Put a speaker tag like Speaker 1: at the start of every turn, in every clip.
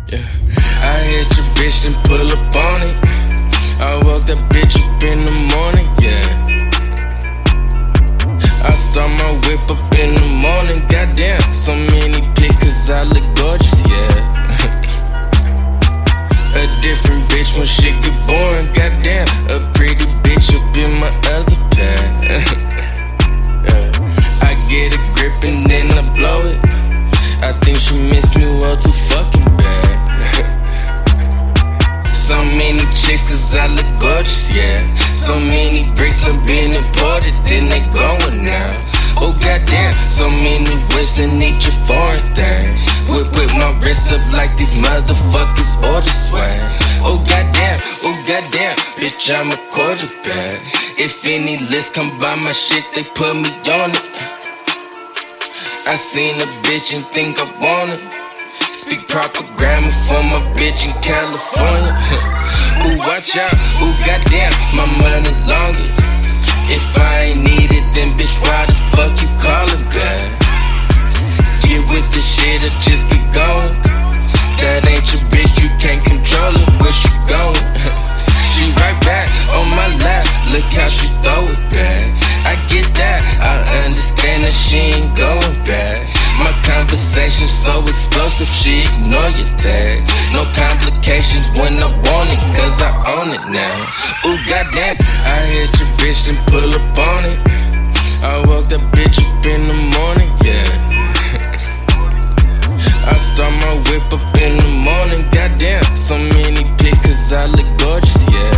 Speaker 1: Yeah. I hit your bitch and pull up on it. I woke that bitch up in the morning, yeah. I start my whip up in the morning, goddamn. So many pics 'cause I look gorgeous, yeah. A different bitch when shit get boring, goddamn. A pretty bitch up in my other pad. Yeah. I get a grip and then I blow it. I think she missed me well too fucking bad. So many chicks 'cause I look gorgeous, yeah. So many bricks have been imported, then they going now. Oh goddamn, so many whips and each a foreign thing. Whip my wrist up like these motherfuckers order swag. Oh goddamn, bitch I'm a quarterback. If any list come by my shit, they put me on it. I seen a bitch and think I want it. Speak proper grammar for my bitch in California. Ooh, watch out, ooh, goddamn, my money longer. If I ain't need it, then bitch, why the fuck you call it back? Get with the shit or just get going. That ain't your bitch, you can't control it, where she going? She right back on my lap, look how she throw it back. I get that, I understand that she ain't going back. My conversation's so explosive, she ignore your tags. No complications when I want it, 'cause I own it now. Ooh, goddamn, I hit your bitch and pull up on it. I woke that bitch up in the morning, yeah. I start my whip up in the morning, goddamn. So many pics 'cause I look gorgeous, yeah.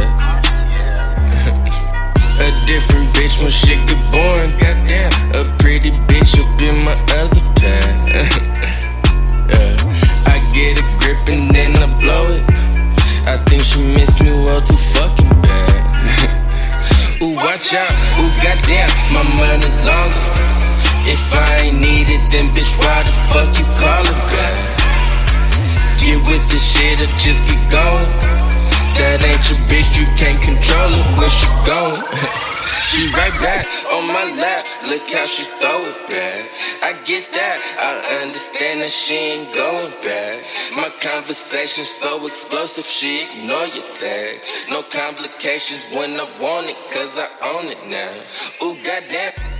Speaker 1: A different bitch when shit get boring, goddamn. A pretty bitch up in my other pad. Yeah. I get a grip and then I blow it. I think she missed me well too fucking bad. Ooh, watch out, ooh, goddamn, my money longer. If I ain't need it, then bitch, why the fuck you call it back? Get with the shit or just get going. That ain't your bitch, you can't control it, where she going? She right back on my lap, look how she throw it back. I get that, I understand that she ain't going back. My conversation's so explosive, she ignore your tags. No complications when I want it, 'cause I own it now. Ooh, goddamn.